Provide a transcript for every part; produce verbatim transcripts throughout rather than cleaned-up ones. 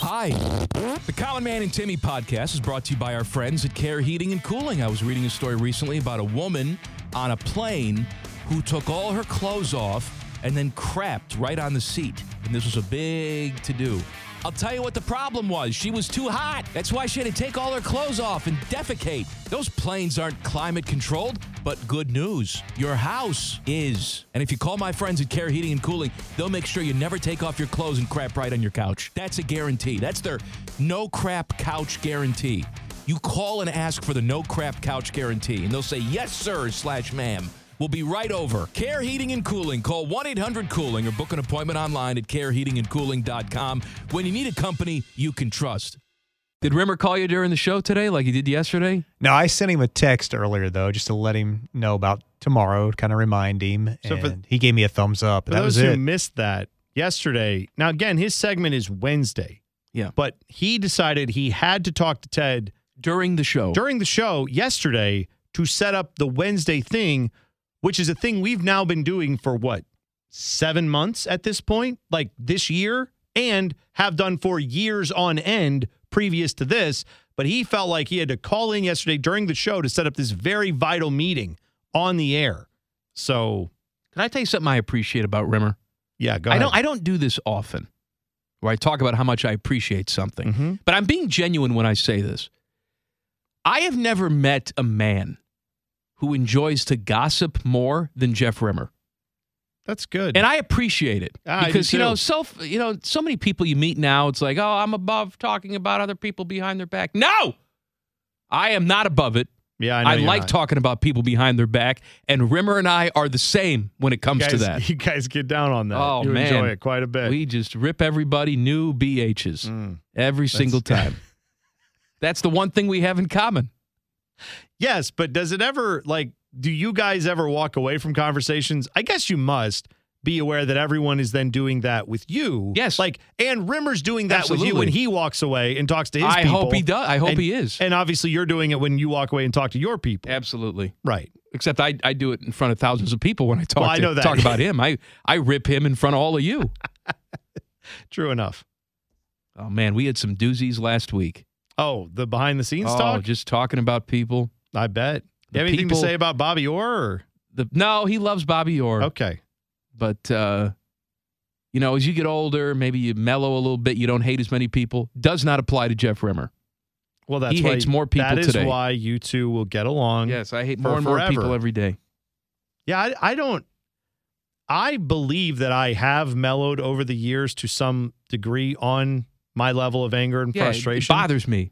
Hi. The Common Man and Timmy podcast is brought to you by our friends at Care Heating and Cooling. I was reading a story recently about a woman on a plane who took all her clothes off and then crapped right on the seat. And this was a big to-do. I'll tell you what the problem was. She was too hot. That's why she had to take all her clothes off and defecate. Those planes aren't climate controlled, but good news. Your house is. And if you call my friends at Care Heating and Cooling, they'll make sure you never take off your clothes and crap right on your couch. That's a guarantee. That's their no crap couch guarantee. You call and ask for the no crap couch guarantee, and they'll say, yes, sir, slash ma'am. We'll be right over. Care Heating and Cooling. Call one eight hundred cooling or book an appointment online at care heating and cooling dot com when you need a company you can trust. Did Rimmer call you during the show today like he did yesterday? No, I sent him a text earlier, though, just to let him know about tomorrow, kind of remind him. So and for, he gave me a thumbs up. For that those was who it. missed that, yesterday, now again, his segment is Wednesday. Yeah. But he decided he had to talk to Ted During the show. during the show yesterday to set up the Wednesday thing, which is a thing we've now been doing for what, seven months at this point, like this year, and have done for years on end previous to this. But he felt like he had to call in yesterday during the show to set up this very vital meeting on the air. So, Can I tell you something I appreciate about Rimmer? yeah, go I ahead. don't I don't do this often, where I talk about how much I appreciate something. Mm-hmm. But I'm being genuine when I say this. I have never met a man who enjoys to gossip more than Jeff Rimmer. That's good. And I appreciate it. Ah, I do because, you know, too. so you know, so many people you meet now, it's like, oh, I'm above talking about other people behind their back. No! I am not above it. yeah, I, know I, you're like not. talking about people behind their back, and Rimmer and I are the same when it comes guys, to that. You guys get down on that. Oh, you man. enjoy it quite a bit. We just rip everybody new B Hs Mm. every single time. That's the one thing we have in common. Yes, but does it ever, like, do you guys ever walk away from conversations? I guess you must be aware that everyone is then doing that with you. Yes. Like, and Rimmer's doing that with you Absolutely. when he walks away and talks to his I people. hope he does. I hope and, he is. And obviously you're doing it when you walk away and talk to your people. Absolutely. Right. Except I, I do it in front of thousands of people when I talk, Well, I to, know that. talk about him. I, I rip him in front of all of you. True enough. Oh, man, we had some doozies last week. Oh, the behind the scenes Oh, talk? just talking about people. I bet. The You have anything people- to say about Bobby Orr? Or? The, no, he loves Bobby Orr. Okay. But, uh, you know, as you get older, maybe you mellow a little bit. You don't hate as many people. Does not apply to Jeff Rimmer. Well, that's He why, hates more people That is today. why you two will get along. Yes, I hate for more and more forever. people every day. Yeah, I, I don't. I believe that I have mellowed over the years to some degree on my level of anger and Yeah, it- frustration. It bothers me.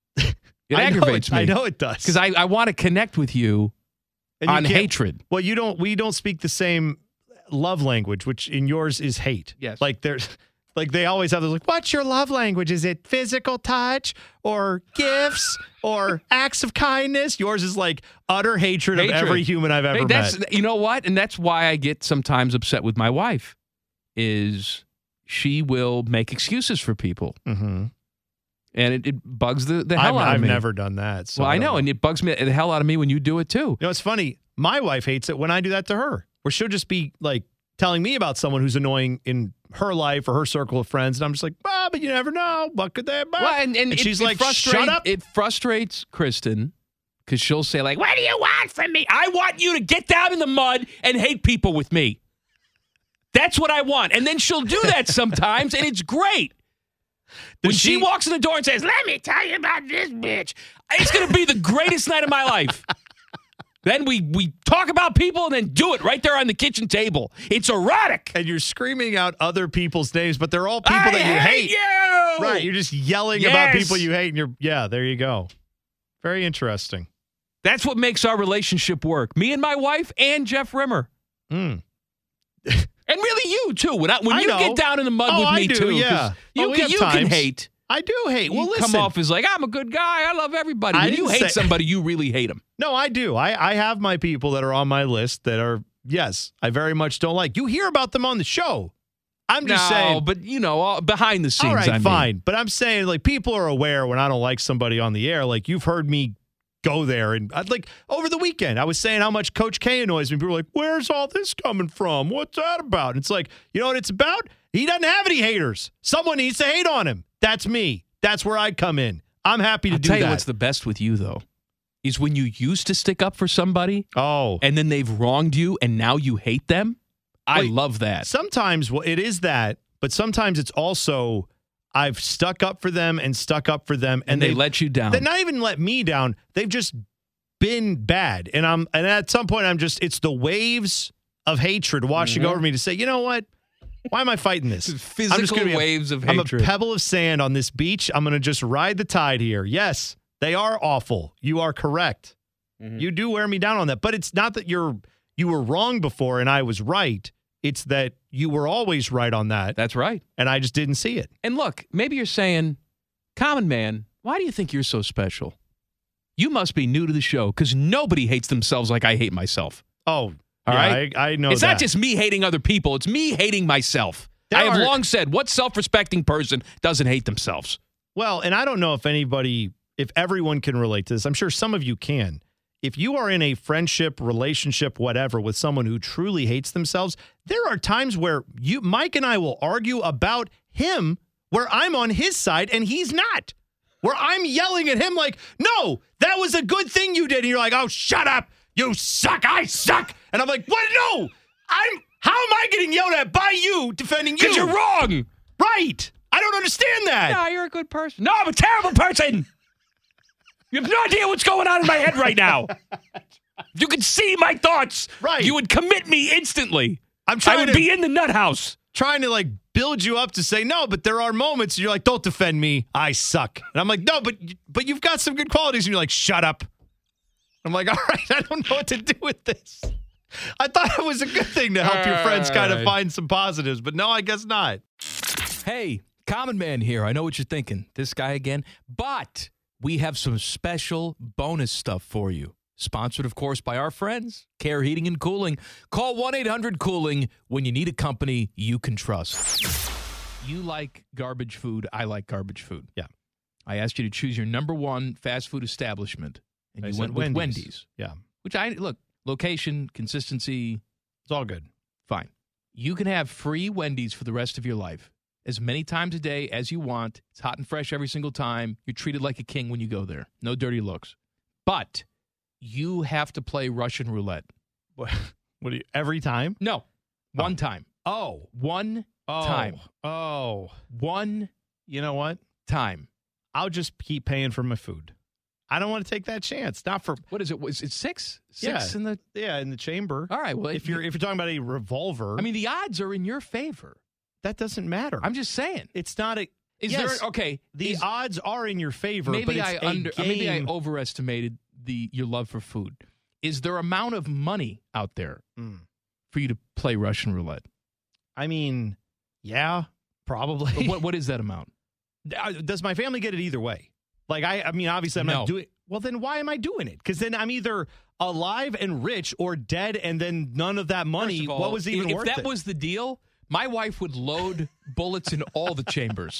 It I know aggravates it, me. I know it does. Because I, I want to connect with you And you on can't- hatred. Well, you don't. We don't speak the same love language, which in yours is hate. Yes. Like there's, like they always have this. Like, what's your love language? Is it physical touch or gifts or acts of kindness? Yours is like utter hatred, Hatred. of every human I've ever Hey, that's met. you know what, and that's why I get sometimes upset with my wife. Is she will make excuses for people, Mm-hmm. and it, it bugs the, the I've, hell out I've of me. never done that. So well, I don't know, and it bugs me the hell out of me when you do it too. You know, it's funny. My wife hates it when I do that to her, where she'll just be like telling me about someone who's annoying in her life or her circle of friends. And I'm just like, well, but you never know. What could they be? Well, and, and, And it- she's it like, frustrate- shut up. It frustrates Kristen because she'll say like, "What do you want from me? I want you to get down in the mud and hate people with me. That's what I want." And then she'll do that sometimes, and it's great. When Does she, she- walks in the door and says, "Let me tell you about this bitch," it's going to be the greatest night of my life. Then we we talk about people and then do it right there on the kitchen table. It's erotic. And you're screaming out other people's names, but they're all people I that you hate hate. you. Right. You're just yelling about Yes. people you hate. And you're, yeah, there you go. Very interesting. That's what makes our relationship work. Me and my wife and Jeff Rimmer. Mm. And really you, too. When, I, when I you know. get down in the mud Oh, with I me, do, too. 'cause yeah. You, Oh, we can, have you can times. hate. I do hate. Well, you listen. come off as like, I'm a good guy. I love everybody. I When you didn't hate say- somebody, you really hate them. No, I do. I, I have my people that are on my list that are, yes, I very much don't like. You hear about them on the show. I'm just no, saying. but, you know, all, behind the scenes, All right, I mean. fine. But I'm saying, like, people are aware when I don't like somebody on the air. Like, you've heard me go there. And I'd like, over the weekend, I was saying how much Coach K annoys me. People were like, where's all this coming from? What's that about? And it's like, you know what it's about? He doesn't have any haters. Someone needs to hate on him. That's me. That's where I come in. I'm happy to I'll do tell that. you what's the best with you, though, is when you used to stick up for somebody oh. and then they've wronged you and now you hate them. I Wait, love that. Sometimes well, it is that, but sometimes it's also I've stuck up for them and stuck up for them, and, and they let you down. They not even let me down. They've just been bad, and I'm and at some point I'm just it's the waves of hatred washing Mm-hmm. over me to say, you know what? Why am I fighting this? Physical I'm just gonna be a- waves of I'm hatred. a pebble of sand on this beach. I'm going to just ride the tide here. Yes, they are awful. You are correct. Mm-hmm. You do wear me down on that, but it's not that you're you were wrong before and I was right. It's that you were always right on that, That's right. and I just didn't see it. And look, maybe you're saying, Common Man, why do you think you're so special? You must be new to the show because nobody hates themselves like I hate myself. Oh, All yeah, right? I, I know It's that. not just me hating other people. It's me hating myself. There I have are- long said, what self-respecting person doesn't hate themselves? Well, and I don't know if anybody, if everyone can relate to this. I'm sure some of you can. If you are in a friendship, relationship, whatever, with someone who truly hates themselves, there are times where you, Mike and I will argue about him where I'm on his side and he's not. Where I'm yelling at him like, no, that was a good thing you did. And you're like, oh, shut up. You suck. I suck. And I'm like, what? No, I'm, how am I getting yelled at by you defending you? Because you're wrong. Right. I don't understand that. No, you're a good person. No, I'm a terrible person. You have no idea what's going on in my head right now. If you could see my thoughts, Right. you would commit me instantly. I'm I trying would to be in the nut house. trying to like build you up to say no, but there are moments and you're like, don't defend me. I suck. And I'm like, no, but but you've got some good qualities. And you're like, shut up. I'm like, all right, I don't know what to do with this. I thought it was a good thing to help your friends kind of Alright. find some positives, but no, I guess not. Hey, Common Man here. I know what you're thinking. This guy again. But we have some special bonus stuff for you. Sponsored, of course, by our friends, Care Heating and Cooling. Call one eight hundred cooling when you need a company you can trust. You like garbage food. I like garbage food. Yeah. I asked you to choose your number one fast food establishment, and I you said went with Wendy's. Wendy's. Yeah, Which I, look, location, consistency, it's all good. fine. You can have free Wendy's for the rest of your life. As many times a day as you want. It's hot and fresh every single time. You're treated like a king when you go there. No dirty looks. But you have to play Russian roulette. What, what do you, every time? No. One Oh. time. Oh, One oh, time. Oh, One you know what? time. I'll just keep paying for my food. I don't want to take that chance. Not for What is it? Was it six? Six Yeah. in the. yeah, in the chamber. All right. Well, if you're if you're talking about a revolver, I mean, the odds are in your favor. that doesn't matter. I'm just saying. It's not a. Is yes, there. Okay. the is- odds are in your favor, but maybe it's I a under. uh, Maybe I game. overestimated the your love for food. Is there amount of money out there Mm. for you to play Russian roulette? I mean, yeah, probably. what what is that amount? Uh, Does my family get it either way? Like, I, I mean, obviously, I'm No. not doing. Well, then why am I doing it? Because then I'm either alive and rich or dead, and then none of that money. First of all, what was even if, worth if that it? was the deal, my wife would load bullets in all the chambers.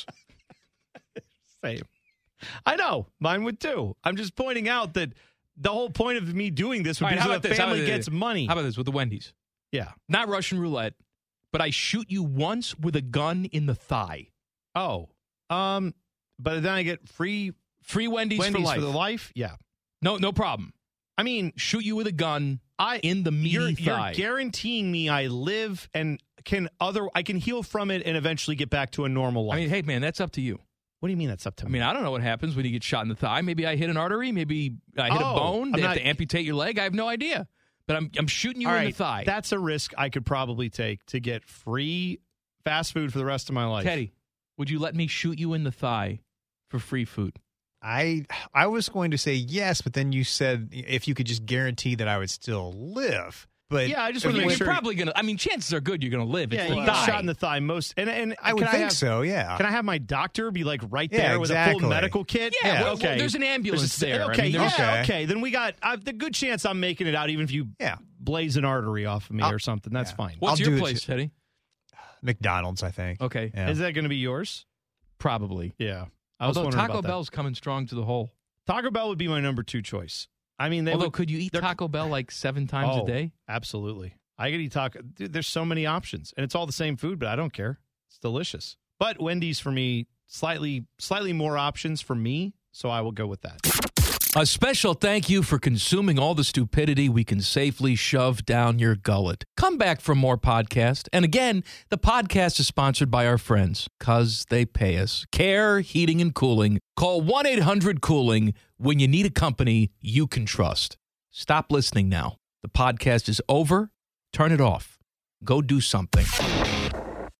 Same. I know. Mine would too. I'm just pointing out that the whole point of me doing this would All right, be how so about the this? How family about gets this? money. How about this with the Wendy's? yeah. Not Russian roulette, but I shoot you once with a gun in the thigh. Oh. Um. But then I get free Free Wendy's, Wendy's for life. for the life. Yeah. no, no problem. I mean, Shoot you with a gun I in the meaty you're, thigh. you're guaranteeing me I live and can other I can heal from it and eventually get back to a normal life. I mean, hey man, that's up to you. what do you mean that's up to I me? mean, I don't know what happens when you get shot in the thigh. Maybe I hit an artery. Maybe I hit Oh, a bone. They I'm have not- to amputate your leg. I have no idea. But I'm I'm shooting you All in right, the thigh. that's a risk I could probably take to get free fast food for the rest of my life. Teddy, would you let me shoot you in the thigh for free food? I I was going to say yes, but then you said if you could just guarantee that I would still live. But Yeah, I just if wanna You're make you- sure- probably gonna. I mean, chances are good you're gonna live. It's Yeah, the you thigh. get shot in the thigh most, and and I would can think have, so. Yeah. Can I have my doctor be like right Yeah, there with a exactly. full medical kit? Yeah, Yeah, well, okay. well, there's an ambulance There's a- there. I Okay, mean, yeah, there's- okay. Okay. Then we got uh, the good chance I'm making it out, even if you Yeah. blaze an artery off of me I'll- or something. That's yeah. fine. What's I'll your do it place, too. Teddy? McDonald's, I think. Okay, Yeah. Is that going to be yours? probably. Yeah. I was Although wondering Taco about that. Bell's coming strong to the hole. Taco Bell would be my number two choice. I mean, they Although, would, could you eat they're- Taco Bell like seven times Oh, a day? Absolutely. I could eat taco. Dude, there's so many options, and it's all the same food, but I don't care. It's delicious. But Wendy's for me, slightly slightly more options for me, so I will go with that. A special thank you for consuming all the stupidity we can safely shove down your gullet. Come back for more podcast. And again, the podcast is sponsored by our friends, because they pay us. Care Heating and Cooling. Call one eight hundred cooling when you need a company you can trust. Stop listening now. The podcast is over. Turn it off. Go do something.